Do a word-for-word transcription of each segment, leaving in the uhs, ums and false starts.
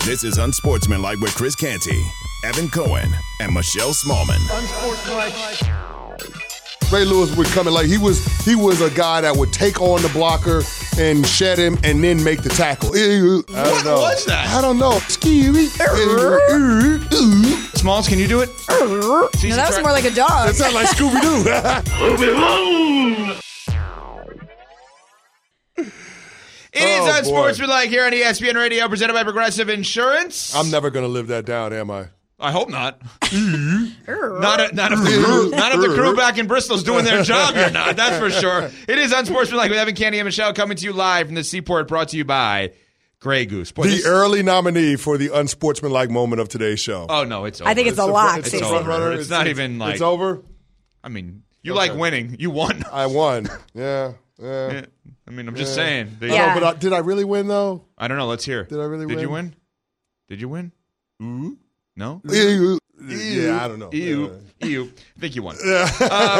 This is Unsportsmanlike with Chris Canty, Evan Cohen, and Michelle Smallman. Unsportsmanlike. Ray Lewis would come in like he was he was a guy that would take on the blocker and shed him and then make the tackle. I don't what know. was that? I don't know. Scary. Smalls, can you do it? No, that was more like a dog. That sounds like Scooby-Doo. It is Oh, Unsportsmanlike here on E S P N Radio, presented by Progressive Insurance. I'm never going to live that down, am I? I hope not. not, a, not if the crew, not if the crew back in Bristol's doing their job. You're not. That's for sure. It is Unsportsmanlike with Evan, Canty, and Michelle, coming to you live from the Seaport, brought to you by Grey Goose. Boy, the this, early nominee for the unsportsmanlike moment of today's show. Oh no, it's over. I think it's, It's a a- lock. it's It's a Stacey. over. runner. It's, It's- not it's- even like. It's over? I mean, you Okay. like winning. You won. I won. Yeah. Yeah. Yeah. I mean, I'm just saying. They- I know, Yeah. but I, did I really win, though? I don't know. Let's hear. Did I really Did win? you win? Did you win? Ooh. No? Ew. Yeah, I don't know. Ew. Ew. I think you won. um,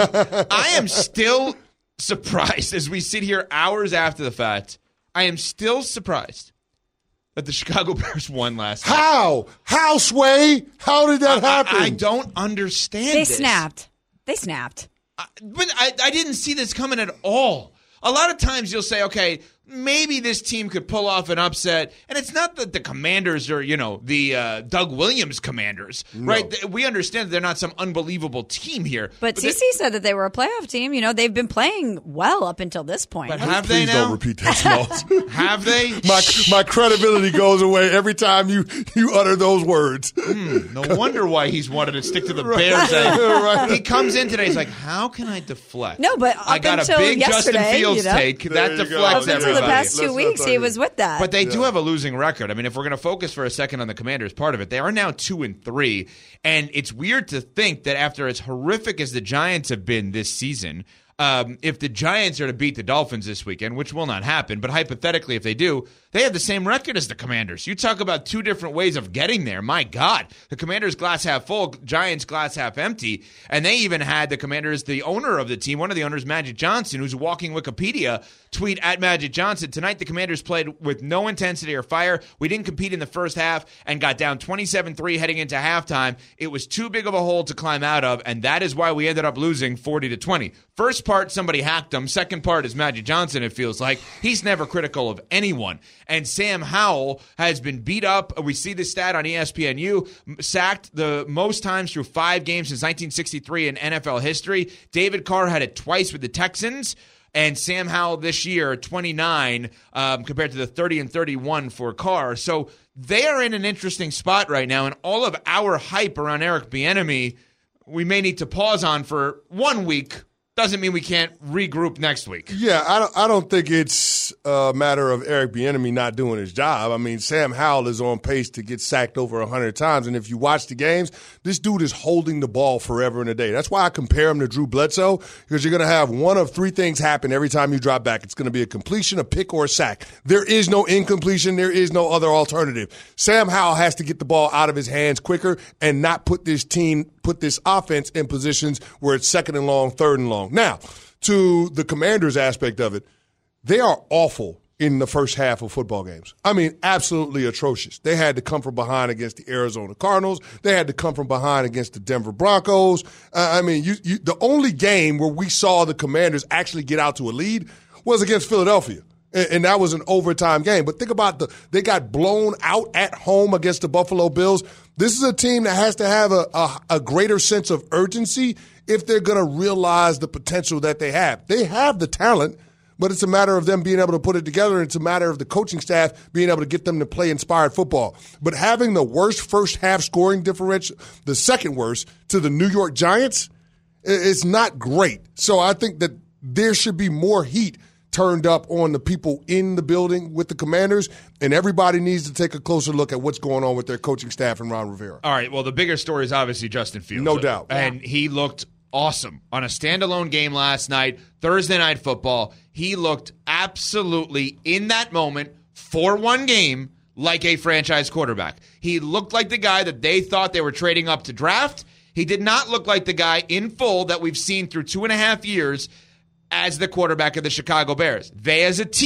I am still surprised as we sit here hours after the fact. I am still surprised that the Chicago Bears won last night. How? How, Sway? How did that I, happen? I, I don't understand They this. snapped. They snapped. I, but I, I didn't see this coming at all. A lot of times you'll say, okay, maybe this team could pull off an upset. And it's not that the Commanders are, you know, the uh, Doug Williams Commanders, No. right? We understand that they're not some unbelievable team here. But, they- Cece said that they were a playoff team. You know, they've been playing well up until this point. But have they Please now? don't repeat that, Smalls. Have they? my my credibility goes away every time you, you utter those words. Hmm, no wonder why he's wanted to stick to the Bears. Right. He comes in today, he's like, how can I deflect? No, but I up got a until big Justin yesterday, Fields you know? take. There That you go. deflects Up until the everybody. past two Let's not weeks, talk he about- was with that. But they do have a losing record. I mean, if we're going to focus for a second on the Commanders part of it, they are now two and three, and it's weird to think that after as horrific as the Giants have been this season, um, if the Giants are to beat the Dolphins this weekend, which will not happen, but hypothetically if they do, they have the same record as the Commanders. You talk about two different ways of getting there. My God, the Commanders glass half full, Giants glass half empty, and they even had the Commanders, the owner of the team, one of the owners, Magic Johnson, who's a walking Wikipedia, tweet at Magic Johnson, tonight the Commanders played with no intensity or fire. We didn't compete in the first half and got down twenty-seven three heading into halftime. It was too big of a hole to climb out of, and that is why we ended up losing forty to twenty. First part, somebody hacked him. Second part is Magic Johnson, it feels like. He's never critical of anyone. And Sam Howell has been beat up. We see this stat on E S P N U. Sacked the most times through five games since nineteen sixty-three in N F L history. David Carr had it twice with the Texans. And Sam Howell this year, twenty-nine, um, compared to the thirty and thirty-one for Carr. So they are in an interesting spot right now. And all of our hype around Eric Bieniemy, we may need to pause on for one week. Doesn't mean we can't regroup next week. Yeah, I don't, I don't think it's a matter of Eric Bieniemy not doing his job. I mean, Sam Howell is on pace to get sacked over one hundred times, and if you watch the games, this dude is holding the ball forever and a day. That's why I compare him to Drew Bledsoe, because you're going to have one of three things happen every time you drop back. It's going to be a completion, a pick, or a sack. There is no incompletion. There is no other alternative. Sam Howell has to get the ball out of his hands quicker and not put this team, put this offense in positions where it's second and long, third and long. Now, to the Commanders aspect of it, they are awful in the first half of football games. I mean, absolutely atrocious. They had to come from behind against the Arizona Cardinals. They had to come from behind against the Denver Broncos. Uh, I mean, you, you, the only game where we saw the Commanders actually get out to a lead was against Philadelphia. And that was an overtime game. But think about the they got blown out at home against the Buffalo Bills. This is a team that has to have a, a, a greater sense of urgency if they're going to realize the potential that they have. They have the talent, but it's a matter of them being able to put it together. It's a matter of the coaching staff being able to get them to play inspired football. But having the worst first half scoring differential, the second worst, to the New York Giants, it's not great. So I think that there should be more heat turned up on the people in the building with the Commanders, and everybody needs to take a closer look at what's going on with their coaching staff and Ron Rivera. All right, well, the bigger story is obviously Justin Fields. No doubt. And Yeah. he looked awesome on a standalone game last night, Thursday Night Football. He looked absolutely, in that moment, for one game, like a franchise quarterback. He looked like the guy that they thought they were trading up to draft. He did not look like the guy in full that we've seen through two and a half years as the quarterback of the Chicago Bears. They, as a team,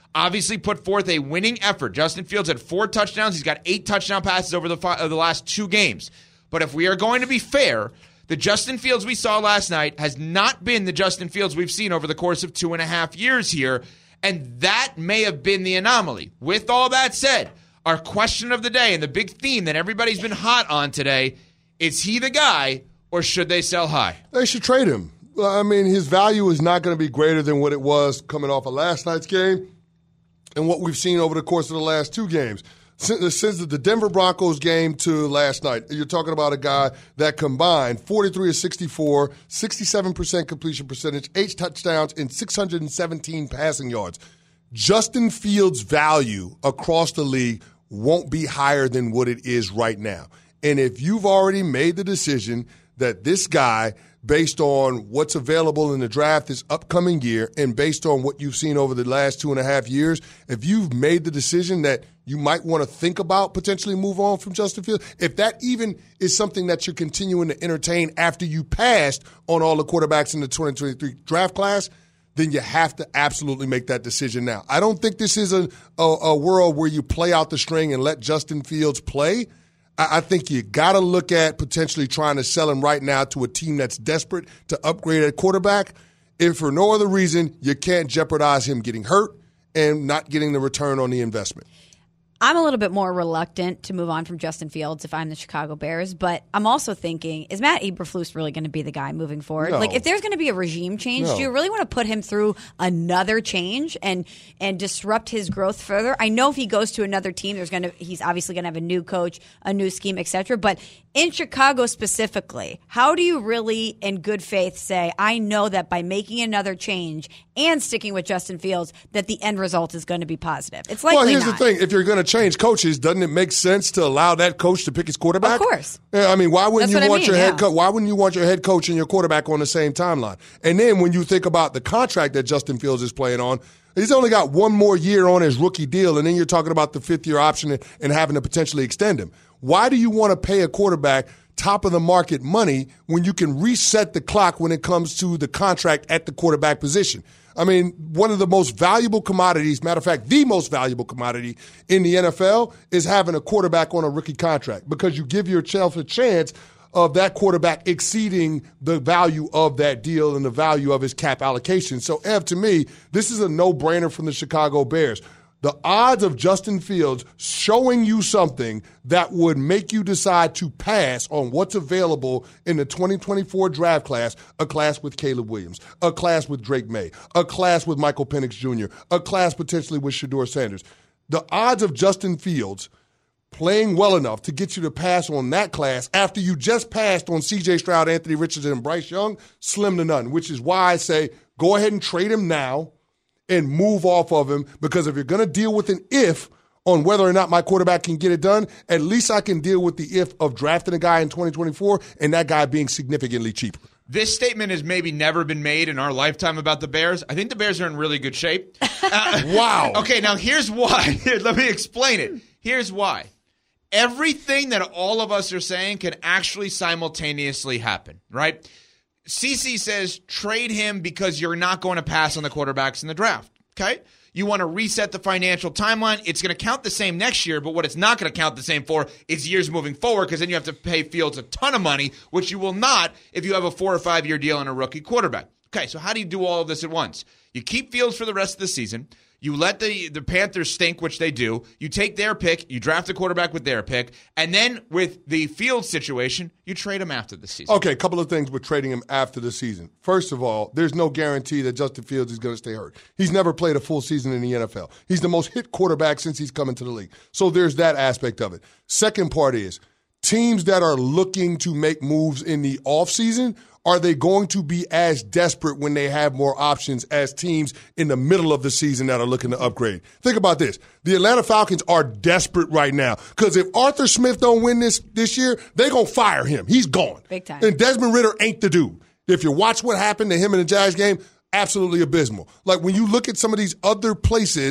obviously put forth a winning effort. Justin Fields had four touchdowns. He's got eight touchdown passes over the, fi- uh, the last two games. But if we are going to be fair, the Justin Fields we saw last night has not been the Justin Fields we've seen over the course of two and a half years here, and that may have been the anomaly. With all that said, our question of the day and the big theme that everybody's been hot on today, is he the guy or should they sell high? They should trade him. I mean, his value is not going to be greater than what it was coming off of last night's game and what we've seen over the course of the last two games. Since, since the Denver Broncos game to last night, you're talking about a guy that combined forty-three of sixty-four, sixty-seven percent completion percentage, eight touchdowns, and six hundred seventeen passing yards. Justin Fields' value across the league won't be higher than what it is right now. And if you've already made the decision that this guy, based on what's available in the draft this upcoming year and based on what you've seen over the last two and a half years, if you've made the decision that you might want to think about potentially move on from Justin Fields, if that even is something that you're continuing to entertain after you passed on all the quarterbacks in the twenty twenty-three draft class, then you have to absolutely make that decision now. I don't think this is a, a, a world where you play out the string and let Justin Fields play. I think you got to look at potentially trying to sell him right now to a team that's desperate to upgrade at quarterback. If for no other reason, you can't jeopardize him getting hurt and not getting the return on the investment. I'm a little bit more reluctant to move on from Justin Fields if I'm the Chicago Bears, but I'm also thinking, is Matt Eberflus really going to be the guy moving forward? No. Like, if there's going to be a regime change, No. do you really want to put him through another change and and disrupt his growth further? I know if he goes to another team, there's going to he's obviously going to have a new coach, a new scheme, et cetera. But in Chicago specifically, how do you really, in good faith, say, I know that by making another change and sticking with Justin Fields, that the end result is going to be positive? It's likely Well, here's not. the thing. If you're going to change coaches, doesn't it make sense to allow that coach to pick his quarterback? Of course. Yeah, I mean, why wouldn't That's you what I want mean, your head yeah. coach? Why wouldn't you want your head coach and your quarterback on the same timeline? And then when you think about the contract that Justin Fields is playing on, he's only got one more year on his rookie deal, and then you're talking about the fifth year option and, and having to potentially extend him. Why do you want to pay a quarterback top of the market money when you can reset the clock when it comes to the contract at the quarterback position? I mean, one of the most valuable commodities, matter of fact, the most valuable commodity in the N F L is having a quarterback on a rookie contract, because you give yourself a chance of that quarterback exceeding the value of that deal and the value of his cap allocation. So, Ev, to me, this is a no-brainer from the Chicago Bears. The odds of Justin Fields showing you something that would make you decide to pass on what's available in the twenty twenty-four draft class, a class with Caleb Williams, a class with Drake May, a class with Michael Penix Junior, a class potentially with Shedeur Sanders. The odds of Justin Fields playing well enough to get you to pass on that class after you just passed on C J Stroud, Anthony Richardson, and Bryce Young, slim to none, which is why I say go ahead and trade him now and move off of him, because if you're going to deal with an if on whether or not my quarterback can get it done, at least I can deal with the if of drafting a guy in twenty twenty-four and that guy being significantly cheaper. This statement has maybe never been made in our lifetime about the Bears. I think the Bears are in really good shape. Uh, Wow. Okay, now here's why. Here, let me explain it. Here's why. Everything that all of us are saying can actually simultaneously happen, right? CeCe says trade him because you're not going to pass on the quarterbacks in the draft, okay? You want to reset the financial timeline. It's going to count the same next year, but what it's not going to count the same for is years moving forward, because then you have to pay Fields a ton of money, which you will not if you have a four- or five-year deal on a rookie quarterback. Okay, so how do you do all of this at once? You keep Fields for the rest of the season. You let the, the Panthers stink, which they do. You take their pick. You draft a quarterback with their pick. And then with the Fields situation, you trade him after the season. Okay, a couple of things with trading him after the season. First of all, there's no guarantee that Justin Fields is going to stay hurt. He's never played a full season in the N F L. He's the most hit quarterback since he's come into the league. So there's that aspect of it. Second part is, teams that are looking to make moves in the offseason, are they going to be as desperate when they have more options as teams in the middle of the season that are looking to upgrade? Think about this. The Atlanta Falcons are desperate right now, because if Arthur Smith don't win this this year, they're going to fire him. He's gone. Big time. And Desmond Ridder ain't the dude. If you watch what happened to him in the Jags game, absolutely abysmal. Like, when you look at some of these other places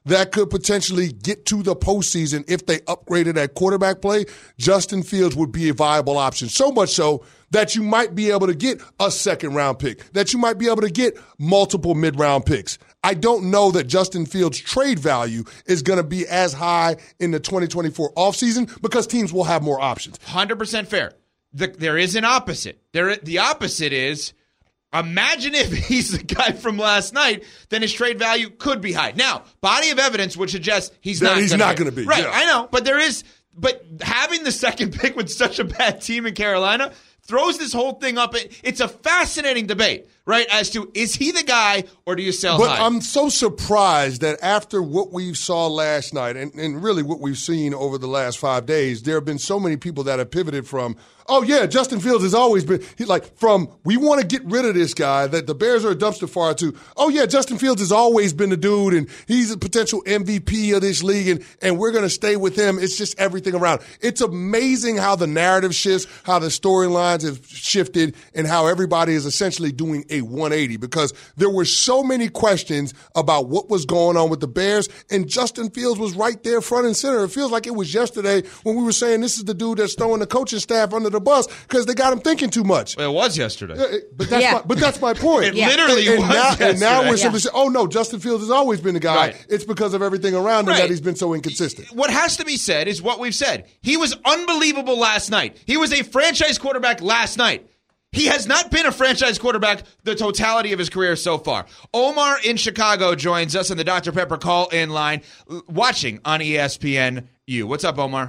that could potentially get to the postseason if they upgraded at quarterback play, Justin Fields would be a viable option. So much so that you might be able to get a second-round pick, that you might be able to get multiple mid-round picks. I don't know that Justin Fields' trade value is going to be as high in the twenty twenty-four offseason because teams will have more options. one hundred percent fair. The, there is an opposite. There, the opposite is, imagine if he's the guy from last night, then his trade value could be high. Now, body of evidence would suggest he's that not he's gonna not going to be. Right, yeah. I know. But there is, but having the second pick with such a bad team in Carolina throws this whole thing up. It's a fascinating debate, right, as to is he the guy or do you sell but high? I'm so surprised that after what we saw last night and, and really what we've seen over the last five days, there have been so many people that have pivoted from, oh, yeah, Justin Fields has always been – he's like from we want to get rid of this guy that the Bears are a dumpster fire to, oh, yeah, Justin Fields has always been the dude and he's a potential M V P of this league and, and we're going to stay with him. It's just everything around. It's amazing how the narrative shifts, how the storylines have shifted, and how everybody is essentially doing a one eighty because there were so many questions about what was going on with the Bears, and Justin Fields was right there front and center. It feels like it was yesterday when we were saying this is the dude that's throwing the coaching staff under the bus because they got him thinking too much. Well, it was yesterday. Yeah, but that's yeah. my, but that's my point. It yeah. literally and, and was now, yesterday. And now we're yeah. simply saying, oh, no, Justin Fields has always been the guy. Right. It's because of everything around him right. that he's been so inconsistent. What has to be said is what we've said. He was unbelievable last night. He was a franchise quarterback last night. He has not been a franchise quarterback the totality of his career so far. Omar in Chicago joins us on the Doctor Pepper call-in line, watching on E S P N U. What's up, Omar?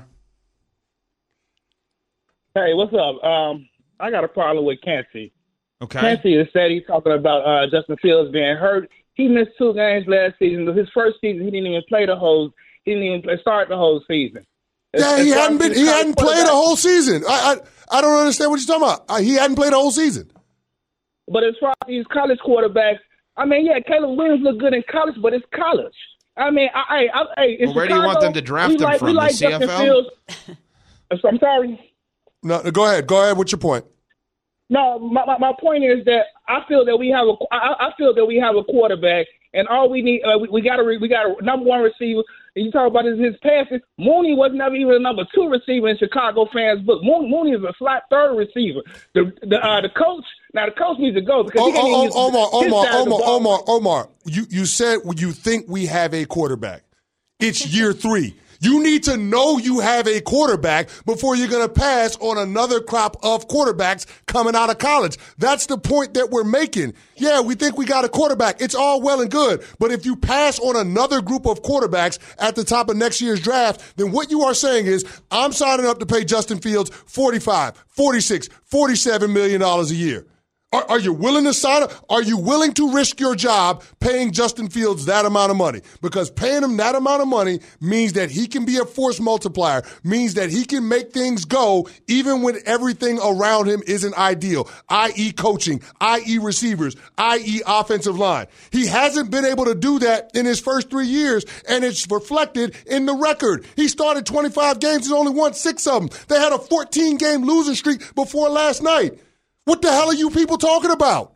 Hey, what's up? Um, I got a problem with Kancey. Okay. Kancey has said he's talking about uh, Justin Fields being hurt. He missed two games last season. His first season, he didn't even play the whole. He didn't even play, start the whole season. Yeah, he hadn't been. He hadn't played a whole season. I, I I don't understand what you're talking about. He hadn't played a whole season. But as far as these college quarterbacks, I mean, yeah, Caleb Williams looked good in college, but it's college. I mean, I, I, I well, where Chicago, do you want them to draft him like, from? like the C F L? Fields. I'm sorry. No, go ahead. Go ahead. What's your point? No, my, my my point is that I feel that we have a I, I feel that we have a quarterback, and all we need uh, we, we got a we got a number one receiver. And you talk about his, his passes. Mooney was never even a number two receiver in Chicago fans' book. Mooney, Mooney is a flat third receiver. The the the, uh, the coach now the coach needs to go because oh, he can't oh, even oh, Omar use Omar his side of the Omar ball. Omar Omar. You you said you think we have a quarterback. It's year three. You need to know you have a quarterback before you're going to pass on another crop of quarterbacks coming out of college. That's the point that we're making. Yeah, we think we got a quarterback. It's all well and good. But if you pass on another group of quarterbacks at the top of next year's draft, then what you are saying is, I'm signing up to pay Justin Fields forty-five, forty-six, forty-seven million dollars a year. Are, are you willing to sign up? Are you willing to risk your job paying Justin Fields that amount of money? Because paying him that amount of money means that he can be a force multiplier, means that he can make things go even when everything around him isn't ideal, that is coaching, that is receivers, that is offensive line. He hasn't been able to do that in his first three years, and it's reflected in the record. He started twenty-five games and only won six of them. They had a fourteen-game losing streak before last night. What the hell are you people talking about?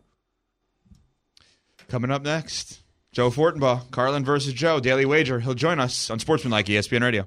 Coming up next, Joe Fortenbaugh, Carlin versus Joe, Daily Wager. He'll join us on Sportsmanlike E S P N Radio.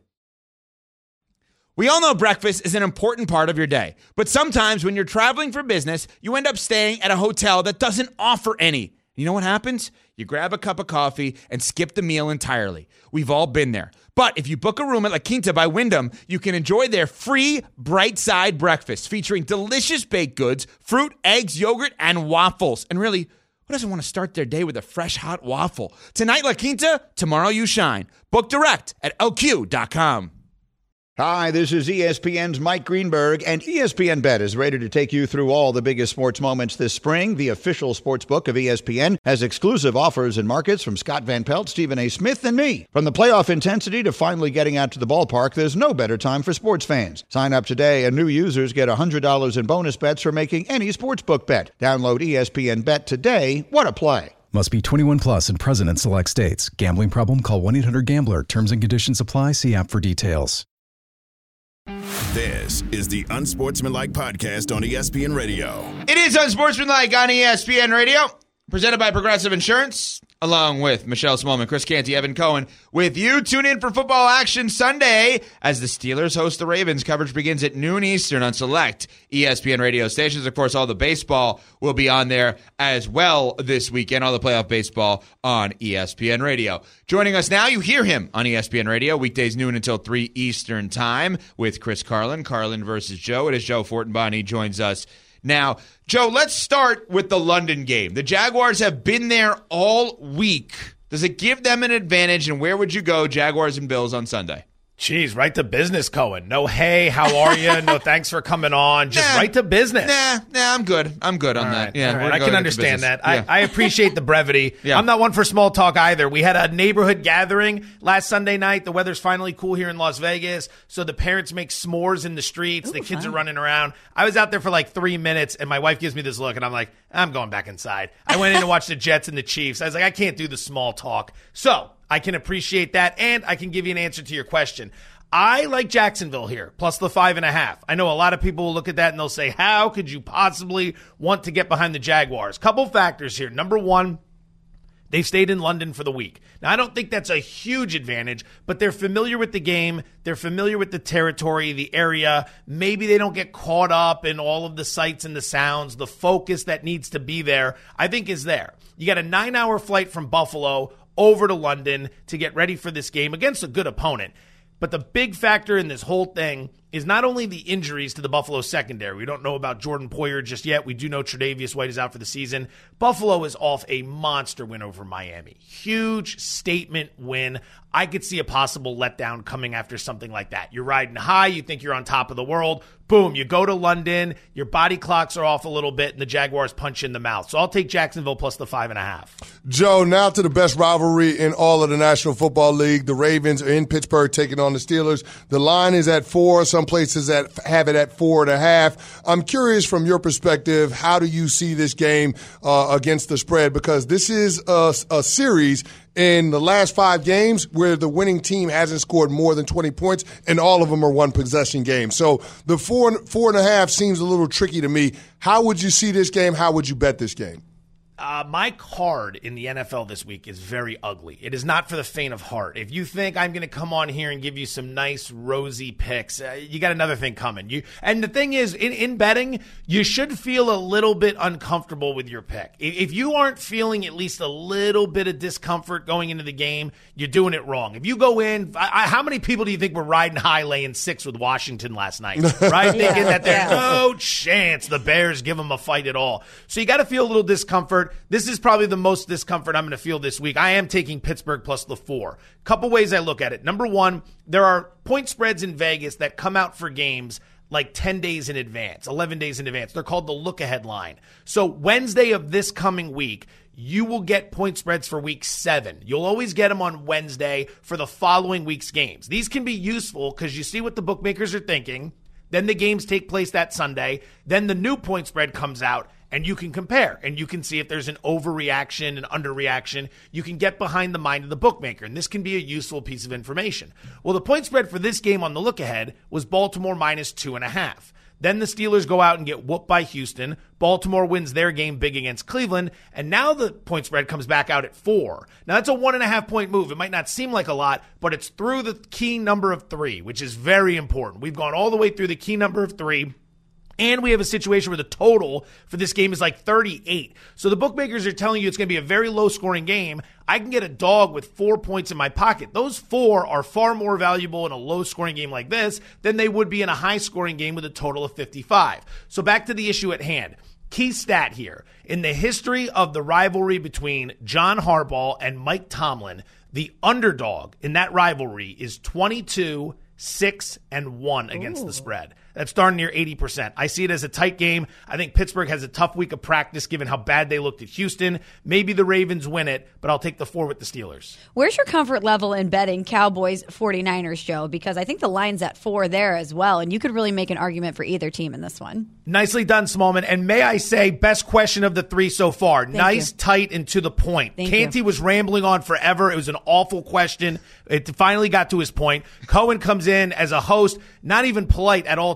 We all know breakfast is an important part of your day, but sometimes when you're traveling for business, you end up staying at a hotel that doesn't offer any. You know what happens? You grab a cup of coffee and skip the meal entirely. We've all been there. But if you book a room at La Quinta by Wyndham, you can enjoy their free Bright Side breakfast featuring delicious baked goods, fruit, eggs, yogurt, and waffles. And really, who doesn't want to start their day with a fresh, hot waffle? Tonight, La Quinta, tomorrow you shine. Book direct at L Q dot com. Hi, this is E S P N's Mike Greenberg, and E S P N Bet is ready to take you through all the biggest sports moments this spring. The official sports book of E S P N has exclusive offers and markets from Scott Van Pelt, Stephen A. Smith, and me. From the playoff intensity to finally getting out to the ballpark, there's no better time for sports fans. Sign up today, and new users get one hundred dollars in bonus bets for making any sportsbook bet. Download E S P N Bet today. What a play. Must be twenty-one plus and present in select states. Gambling problem? Call one eight hundred gambler. Terms and conditions apply. See app for details. This is the Unsportsmanlike Podcast on E S P N Radio. It is Unsportsmanlike on E S P N Radio, presented by Progressive Insurance. along with Michelle Smallman, Chris Canty, Evan Cohen, with you. Tune in for football action Sunday as the Steelers host the Ravens. Coverage begins at noon Eastern on select E S P N radio stations. Of course, all the baseball will be on there as well this weekend, all the playoff baseball on E S P N Radio. Joining us now, you hear him on E S P N Radio, weekdays noon until three Eastern time with Chris Carlin. Carlin versus Joe. It is Joe Fortenbaugh. He joins us now. Joe, let's start with the London game. The Jaguars have been there all week. Does it give them an advantage, and where would you go, Jaguars and Bills, on Sunday? Jeez, right to business, Cohen. No, hey, how are you? No, thanks for coming on. Just nah, right to business. Nah, nah, I'm good. I'm good on all that. Right, yeah, right. I can understand that. Yeah. I, I appreciate the brevity. Yeah. I'm not one for small talk either. We had a neighborhood gathering last Sunday night. The weather's finally cool here in Las Vegas, so the parents make s'mores in the streets. Ooh, the kids fun. are running around. I was out there for like three minutes, and my wife gives me this look, and I'm like, I'm going back inside. I went in to watch the Jets and the Chiefs. I was like, I can't do the small talk. So I can appreciate that, and I can give you an answer to your question. I like Jacksonville here, plus the five and a half. I know a lot of people will look at that and they'll say, how could you possibly want to get behind the Jaguars? Couple factors here. Number one, they've stayed in London for the week. Now, I don't think that's a huge advantage, but they're familiar with the game. They're familiar with the territory, the area. Maybe they don't get caught up in all of the sights and the sounds. The focus that needs to be there, I think, is there. You got a nine-hour flight from Buffalo over to London to get ready for this game against a good opponent. But the big factor in this whole thing is not only the injuries to the Buffalo secondary. We don't know about Jordan Poyer just yet. We do know Tre'Davious White is out for the season. Buffalo is off a monster win over Miami. Huge statement win. I could see a possible letdown coming after something like that. You're riding high. You think you're on top of the world. Boom, you go to London. Your body clocks are off a little bit, and the Jaguars punch you in the mouth. So I'll take Jacksonville plus the five and a half. Joe, now to the best rivalry in all of the National Football League. The Ravens are in Pittsburgh taking on the Steelers. The line is at four. Some places that have it at four and a half. I'm curious from your perspective, how do you see this game uh, against the spread? Because this is a, a series in the last five games where the winning team hasn't scored more than twenty points, and all of them are one possession games. So the four, four and a half seems a little tricky to me. How would you see this game? How would you bet this game? Uh, my card in the N F L this week is very ugly. It is not for the faint of heart. If you think I'm going to come on here and give you some nice rosy picks, uh, you got another thing coming. You and the thing is, in, in betting, you should feel a little bit uncomfortable with your pick. If, if you aren't feeling at least a little bit of discomfort going into the game, you're doing it wrong. If you go in, I, I, how many people do you think were riding high laying six with Washington last night? Right? Yeah. Thinking that there's Yeah. no chance the Bears give them a fight at all. So you got to feel a little discomfort. This is probably the most discomfort I'm going to feel this week. I am taking Pittsburgh plus the four. Couple ways I look at it. Number one, there are point spreads in Vegas that come out for games like ten days in advance, eleven days in advance. They're called the look-ahead line. So Wednesday of this coming week, you will get point spreads for week seven. You'll always get them on Wednesday for the following week's games. These can be useful because you see what the bookmakers are thinking. Then the games take place that Sunday. Then the new point spread comes out, and you can compare, and you can see if there's an overreaction, an underreaction. You can get behind the mind of the bookmaker, and this can be a useful piece of information. Well, the point spread for this game on the look-ahead was Baltimore minus two and a half. Then the Steelers go out and get whooped by Houston. Baltimore wins their game big against Cleveland, and now the point spread comes back out at four. Now, that's a one and a half point move. It might not seem like a lot, but it's through the key number of three, which is very important. We've gone all the way through the key number of three. And we have a situation where the total for this game is like thirty-eight. So the bookmakers are telling you it's going to be a very low-scoring game. I can get a dog with four points in my pocket. Those four are far more valuable in a low-scoring game like this than they would be in a high-scoring game with a total of fifty-five. So back to the issue at hand. Key stat here. In the history of the rivalry between John Harbaugh and Mike Tomlin, the underdog in that rivalry is twenty-two, six, and one against Ooh. the spread. That's darn near eighty percent. I see it as a tight game. I think Pittsburgh has a tough week of practice given how bad they looked at Houston. Maybe the Ravens win it, but I'll take the four with the Steelers. Where's your comfort level in betting Cowboys forty-niners, Joe? Because I think the line's at four there as well, and you could really make an argument for either team in this one. Nicely done, Smallman. And may I say, best question of the three so far. Thank nice, you. tight, and to the point. Thank Canty you. was rambling on forever. It was an awful question. It finally got to his point. Cohen comes in as a host, not even polite at all to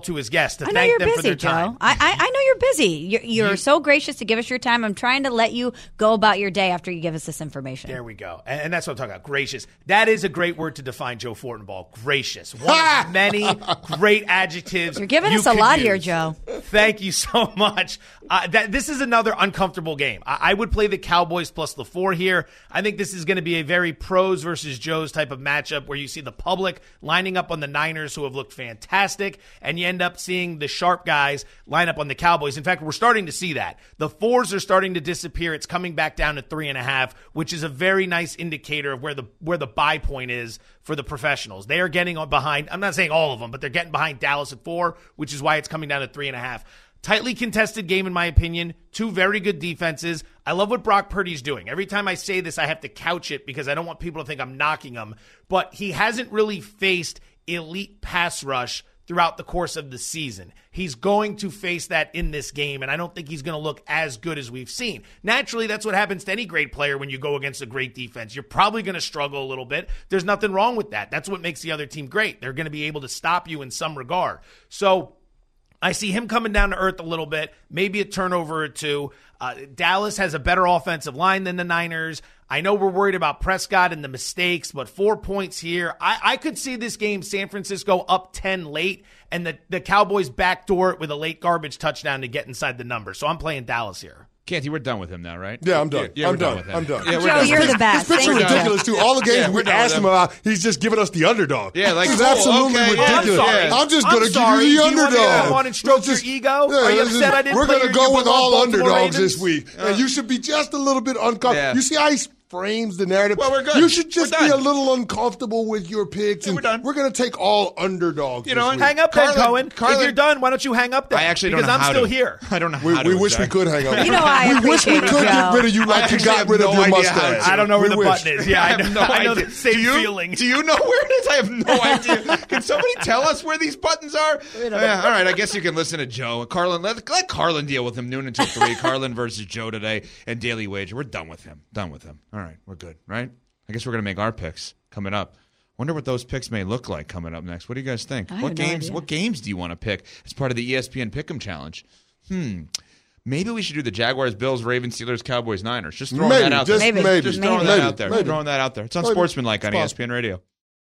to his guests to I know thank you're them busy, for their time. Joe. I, I, I know you're busy. You're, you're You- so gracious to give us your time. I'm trying to let you go about your day after you give us this information. There we go. And, and that's what I'm talking about. Gracious. That is a great word to define Joe Fortenbaugh. Gracious. One of many great adjectives. You're giving you us a could lot use. here, Joe. Thank you so much. Uh, that This is another uncomfortable game. I, I would play the Cowboys plus the four here. I think this is going to be a very pros versus Joes type of matchup where you see the public lining up on the Niners, who have looked fantastic, and you end up seeing the sharp guys line up on the Cowboys. In fact, we're starting to see that. The fours are starting to disappear. It's coming back down to three and a half, which is a very nice indicator of where the where the buy point is for the professionals. They are getting on behind. I'm not saying all of them, but they're getting behind Dallas at four, which is why it's coming down to three and a half. Tightly contested game, in my opinion. Two very good defenses. I love what Brock Purdy's doing. Every time I say this, I have to couch it because I don't want people to think I'm knocking him. But he hasn't really faced elite pass rush throughout the course of the season. He's going to face that in this game, and I don't think he's going to look as good as we've seen. Naturally, that's what happens to any great player when you go against a great defense. You're probably going to struggle a little bit. There's nothing wrong with that. That's what makes the other team great. They're going to be able to stop you in some regard. So I see him coming down to earth a little bit, maybe a turnover or two. Uh, Dallas has a better offensive line than the Niners. I know we're worried about Prescott and the mistakes, but four points here. I, I could see this game, San Francisco up ten late, and the, the Cowboys backdoor it with a late garbage touchdown to get inside the number. So I'm playing Dallas here. Canty, we're done with him now, right? Yeah, I'm done. Yeah, I'm we're done. with him. I'm done. Yeah, we're Joe, done. you're the best. His picks are Thank you. ridiculous, too. All the games Yeah, we we're done asked with him about, he's just giving us the underdog. Yeah, like, This is cool, absolutely okay, yeah, ridiculous. I'm sorry. I'm just I'm going to sorry. give you the Do you want me to underdog. come on and stroke Let's just- your ego? Are you let's upset I didn't We're play gonna your- go your with beloved all Baltimore underdogs Ravens? this week. And you should be just a little bit uncomfortable. Yeah. You see how he frames the narrative? Well, we're good. You should just We're be a done. little uncomfortable with your picks. Yeah, and we're done. We're going to take all underdogs You this know, week. Hang up Carlin- then, Cohen. Carlin- if you're done, why don't you hang up then? I actually because don't know I'm how still to. here. I don't know We, how we to. wish we exactly. could hang up. You know I we wish we appreciate could it, get Joe. rid of you like I you actually got have rid of no your idea how mustache. to. I don't know where We the wish. button is. Yeah, I, I have know, no I know idea. the same do you, feeling. Do you know where it is? I have no idea. Can somebody tell us where these buttons are? Yeah, all right, I guess you can listen to Joe. Carlin, let, let Carlin deal with him noon until three. Carlin versus Joe today and Daily Wager. We're done with him. Done with him. All right, we're good, right? I guess we're going to make our picks coming up. Wonder what those picks may look like coming up next. What do you guys think? I have What no games? idea. What games do you want to pick as part of the E S P N Pick'em Challenge? Hmm. Maybe we should do the Jaguars, Bills, Ravens, Steelers, Cowboys, Niners. Just throwing Maybe, that out just there. Maybe. maybe. Just Maybe. throwing that Maybe. out there. Maybe. Throwing that out there. It's Maybe. unsportsmanlike on It's E S P N Radio.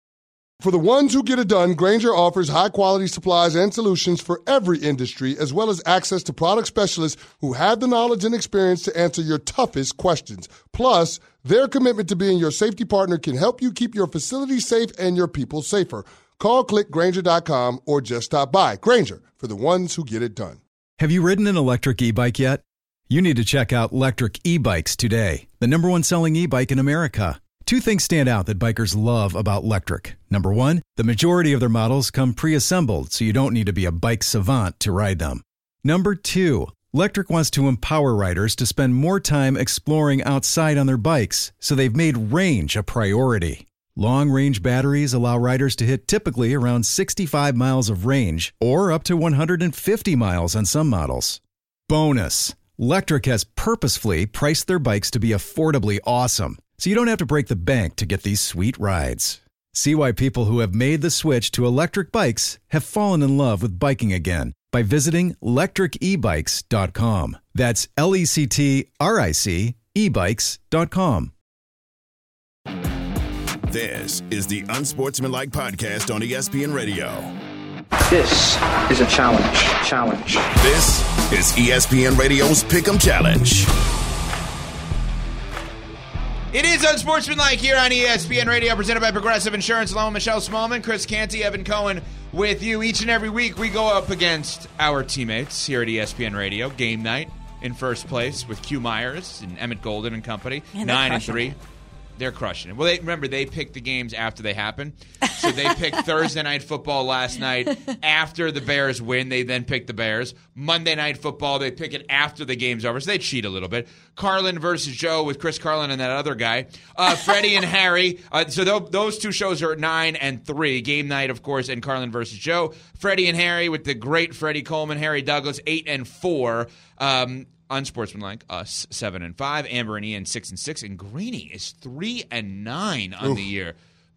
For the ones who get it done, Grainger offers high-quality supplies and solutions for every industry, as well as access to product specialists who have the knowledge and experience to answer your toughest questions. Plus, their commitment to being your safety partner can help you keep your facility safe and your people safer. Call, click Grainger dot com, or just stop by. Grainger, for the ones who get it done. Have you ridden an electric e-bike yet? You need to check out Lectric E-Bikes today, the number one selling e-bike in America. Two things stand out that bikers love about Lectric. Number one, the majority of their models come pre-assembled, so you don't need to be a bike savant to ride them. Number two, Lectric wants to empower riders to spend more time exploring outside on their bikes, so they've made range a priority. Long-range batteries allow riders to hit typically around sixty-five miles of range, or up to one hundred fifty miles on some models. Bonus, Lectric has purposefully priced their bikes to be affordably awesome, so you don't have to break the bank to get these sweet rides. See why people who have made the switch to electric bikes have fallen in love with biking again by visiting lectric e bikes dot com. That's L E C T R I C e bikes dot com. This is the Unsportsmanlike Podcast on E S P N Radio. This is a challenge. Challenge. This is E S P N Radio's Pick'em Challenge. It is Unsportsmanlike here on E S P N Radio, presented by Progressive Insurance. Along with Michelle Smallman, Chris Canty, Evan Cohen with you. Each and every week we go up against our teammates here at E S P N Radio. Game night in first place with Q Myers and Emmett Golden and company. Man, they're Nine and crushing three. it. They're crushing it. Well, they, remember, they picked the games after they happen. So they picked Thursday Night Football last night. After the Bears win, they then pick the Bears. Monday Night Football, they pick it after the game's over. So they cheat a little bit. Carlin versus Joe with Chris Carlin and that other guy. Uh, Freddie and Harry. Uh, so th- those two shows are nine and three. Game night, of course, and Carlin versus Joe. Freddie and Harry with the great Freddie Coleman, Harry Douglas, eight and four. Um, Unsportsmanlike, us seven and five. Amber and Ian six and six, and Greeny is three and nine on Oof. the year.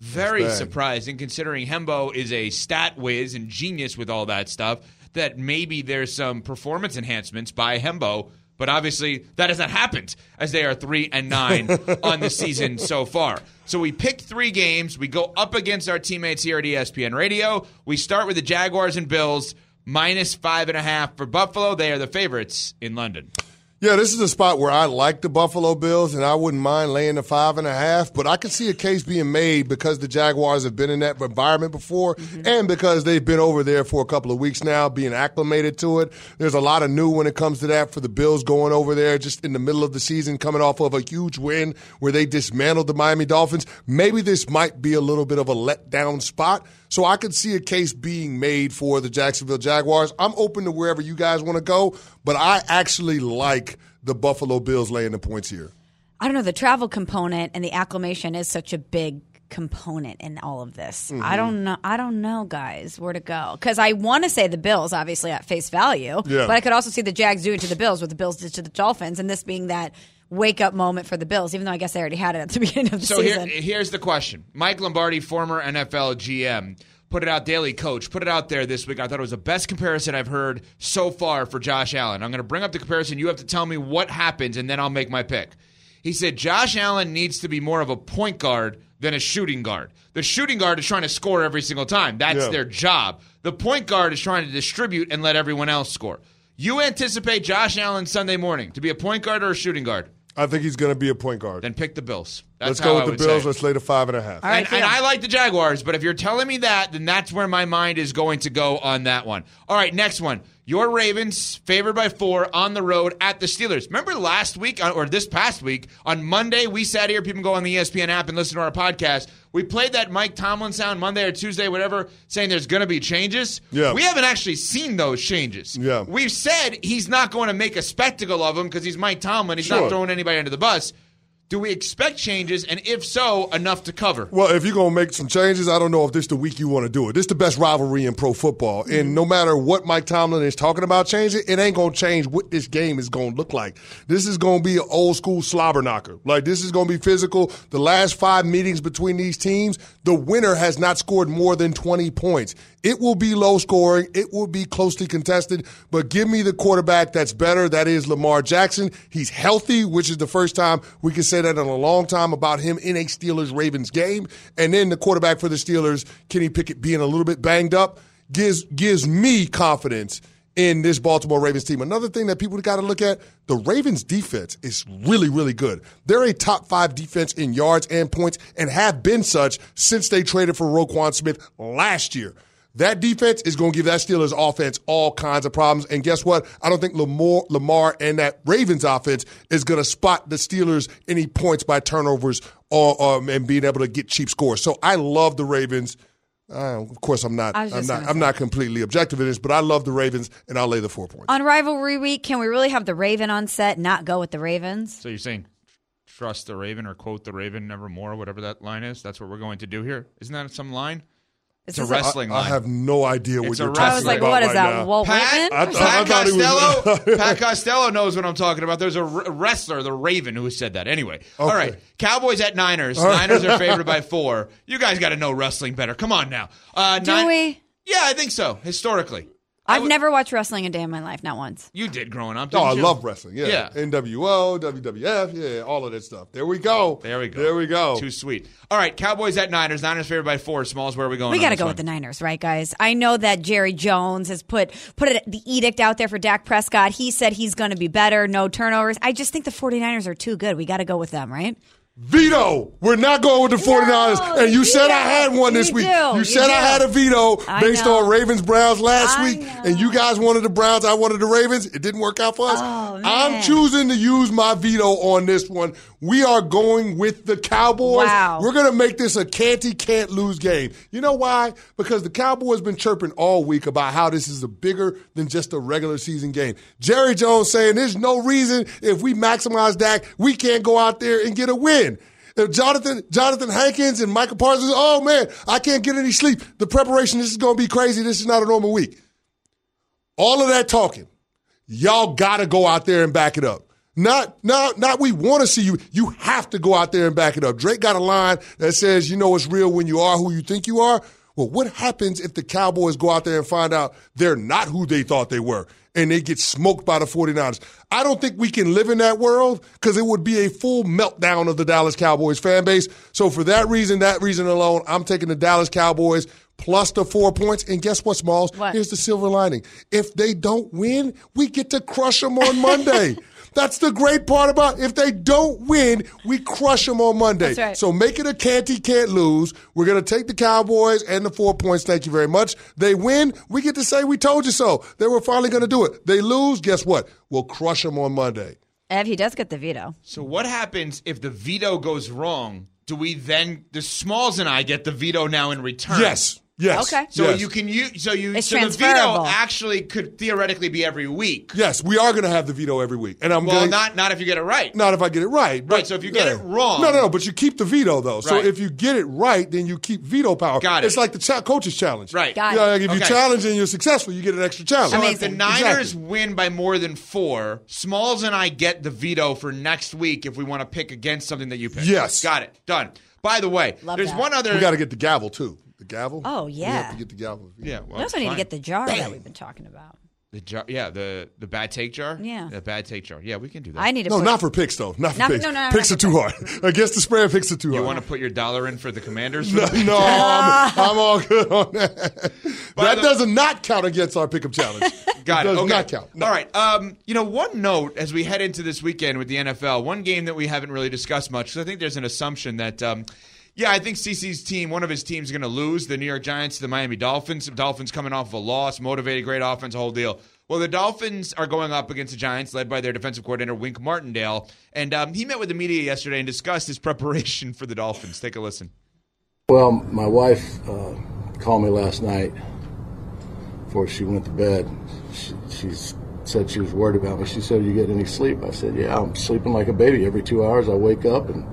Very bad. surprising, considering Hembo is a stat whiz and genius with all that stuff, that maybe there's some performance enhancements by Hembo, but obviously that has not happened, as they are three and nine on the season so far. So we picked three games. We go up against our teammates here at E S P N Radio. We start with the Jaguars and Bills, minus five and a half for Buffalo. They are the favorites in London. Yeah, this is a spot where I like the Buffalo Bills, and I wouldn't mind laying the five and a half, but I could see a case being made because the Jaguars have been in that environment before mm-hmm. and because they've been over there for a couple of weeks now, being acclimated to it. There's a lot of new when it comes to that for the Bills going over there just in the middle of the season, coming off of a huge win where they dismantled the Miami Dolphins. Maybe this might be a little bit of a letdown spot. So I could see a case being made for the Jacksonville Jaguars. I'm open to wherever you guys want to go, but I actually like the Buffalo Bills laying the points here. I don't know. The travel component and the acclimation is such a big component in all of this. Mm-hmm. I don't know. I don't know, guys, where to go. Because I want to say the Bills, obviously, at face value. Yeah. But I could also see the Jags doing to the Bills what the Bills did to the Dolphins, and this being that wake-up moment for the Bills, even though I guess they already had it at the beginning of the so season. So here, here's the question. Mike Lombardi, former N F L G M, put it out, Daily Coach, put it out there this week. I thought it was the best comparison I've heard so far for Josh Allen. I'm going to bring up the comparison. You have to tell me what happens, and then I'll make my pick. He said Josh Allen needs to be more of a point guard than a shooting guard. The shooting guard is trying to score every single time. That's yeah. their job. The point guard is trying to distribute and let everyone else score. You anticipate Josh Allen Sunday morning to be a point guard or a shooting guard? I think he's going to be a point guard. Then pick the Bills. That's Let's how go I with the would Bills. say. Let's lay the five and a half. All right, and, and I like the Jaguars, but if you're telling me that, then that's where my mind is going to go on that one. All right, next one. Your Ravens, favored by four, on the road at the Steelers. Remember last week, or this past week, on Monday, we sat here, people go on the E S P N app and listen to our podcast. We played that Mike Tomlin sound Monday or Tuesday, whatever, saying there's going to be changes. Yeah. We haven't actually seen those changes. Yeah. We've said he's not going to make a spectacle of them because he's Mike Tomlin. He's sure. not throwing anybody under the bus. Do we expect changes, and if so, enough to cover? Well, if you're going to make some changes, I don't know if this is the week you want to do it. This is the best rivalry in pro football. Mm-hmm. And no matter what Mike Tomlin is talking about changing, it ain't going to change what this game is going to look like. This is going to be an old-school slobber knocker. Like, this is going to be physical. The last five meetings between these teams, the winner has not scored more than twenty points. It will be low scoring. It will be closely contested. But give me the quarterback that's better. That is Lamar Jackson. He's healthy, which is the first time we can say that in a long time about him in a Steelers-Ravens game. And then the quarterback for the Steelers, Kenny Pickett, being a little bit banged up, gives gives me confidence in this Baltimore Ravens team. Another thing that people got to look at, the Ravens defense is really, really good. They're a top five defense in yards and points and have been such since they traded for Roquan Smith last year. That defense is going to give that Steelers offense all kinds of problems. And guess what? I don't think Lamar, Lamar and that Ravens offense is going to spot the Steelers any points by turnovers or, um, and being able to get cheap scores. So I love the Ravens. Uh, of course, I'm not. I'm not. I'm not completely objective in this, but I love the Ravens, and I'll lay the four points. On rivalry week, can we really have the Raven on set, not go with the Ravens? So you're saying trust the Raven or quote the Raven nevermore, whatever that line is? That's what we're going to do here. Isn't that some line? It's a wrestling I, line. I have no idea what it's you're talking about. I was like, about what is right that, now. Walt Pat, Whitman? I, I, I Pat Costello, was... Pat Costello knows what I'm talking about. There's a r- wrestler, the Raven, who said that. Anyway, okay. All right. Cowboys at Niners. All Niners right. are favored by four. You guys got to know wrestling better. Come on now. Uh, Do nine- we? Yeah, I think so, historically. I've w- never watched wrestling a day in my life, not once. You did growing up, Oh, didn't I you? love wrestling. Yeah. Yeah. N W O, W W F, yeah, all of that stuff. There we go. There we go. There we go. Too sweet. All right, Cowboys at Niners. Niners favored by four. Smalls, where are we going? We got to this go one? with the Niners, right, guys? I know that Jerry Jones has put put it, the edict out there for Dak Prescott. He said he's going to be better, no turnovers. I just think the 49ers are too good. We got to go with them, right? Veto. We're not going with the 49ers. No, and you veto. said I had one this You week. do. You You said do. I had a veto I based know. on Ravens-Browns last I week. know. And you guys wanted the Browns. I wanted the Ravens. It didn't work out for us. Oh, man. I'm choosing to use my veto on this one. We are going with the Cowboys. Wow. We're going to make this a can't can't lose game. You know why? Because the Cowboys been chirping all week about how this is a bigger than just a regular season game. Jerry Jones saying there's no reason if we maximize Dak, we can't go out there and get a win. If Jonathan Jonathan Hankins and Michael Parsons, oh, man, I can't get any sleep. The preparation, this is going to be crazy. This is not a normal week. All of that talking, y'all got to go out there and back it up. Not, not, not we want to see you. You have to go out there and back it up. Drake got a line that says, you know it's real when you are who you think you are. Well, what happens if the Cowboys go out there and find out they're not who they thought they were and they get smoked by the 49ers? I don't think we can live in that world because it would be a full meltdown of the Dallas Cowboys fan base. So for that reason, that reason alone, I'm taking the Dallas Cowboys plus the four points. And guess what, Smalls? What? Here's the silver lining. If they don't win, we get to crush them on Monday. That's the great part about it. If they don't win, we crush them on Monday. That's right. So make it a can't he can't lose. We're going to take the Cowboys and the four points. Thank you very much. They win, we get to say we told you so. They were finally going to do it. They lose, guess what? We'll crush them on Monday. Ev, he does get the veto. So what happens if the veto goes wrong? Do we then, the Smalls and I get the veto now in return? Yes. Yes. Okay. So yes. you can use so you It's so the veto transferable. actually could theoretically be every week. Yes, we are going to have the veto every week. And I'm Well, going not not if you get it right. Not if I get it right. But, Right, so if you get it wrong- No, no, no, but you keep the veto, though. So Right. if you get it right, then you keep veto power. Got it. It's like the ch- coach's challenge. Right. Got You know, it. like if you Okay. challenge and you're successful, you get an extra challenge. So Amazing. if the Niners Exactly. win by more than four, Smalls and I get the veto for next week if we want to pick against something that you pick. Yes. Got it. Done. By the way, Love there's that. one other. We got to get the gavel, too. The gavel? Oh, We yeah. have to get the gavel. Yeah. Well, We also need to fine. get the jar Bang. that we've been talking about. The jar. Yeah. The the bad take jar. Yeah. The bad take jar. Yeah, we can do that. I need to No, put, not for picks, though. Not for Not- picks. no, no, no, picks not are too hard. Against the spread, picks are too You hard. want to put your dollar in for the Commanders? No, no I'm, I'm all good on that. By That the- does not count against our pickup challenge. Got it. does Okay. not count. No. All right. Um, you know, one note as we head into this weekend with the N F L, one game that we haven't really discussed much, because I think there's an assumption that, um, yeah, I think C C's team, one of his teams, is going to lose the New York Giants to the Miami Dolphins. The Dolphins coming off of a loss, motivated, great offense, whole deal. Well, the Dolphins are going up against the Giants, led by their defensive coordinator, Wink Martindale. And um, he met with the media yesterday and discussed his preparation for the Dolphins. Take a listen. Well, my wife uh, called me last night before she went to bed. She, she said she was worried about me. She said, "Are you getting any sleep?" I said, "Yeah, I'm sleeping like a baby. Every two hours I wake up and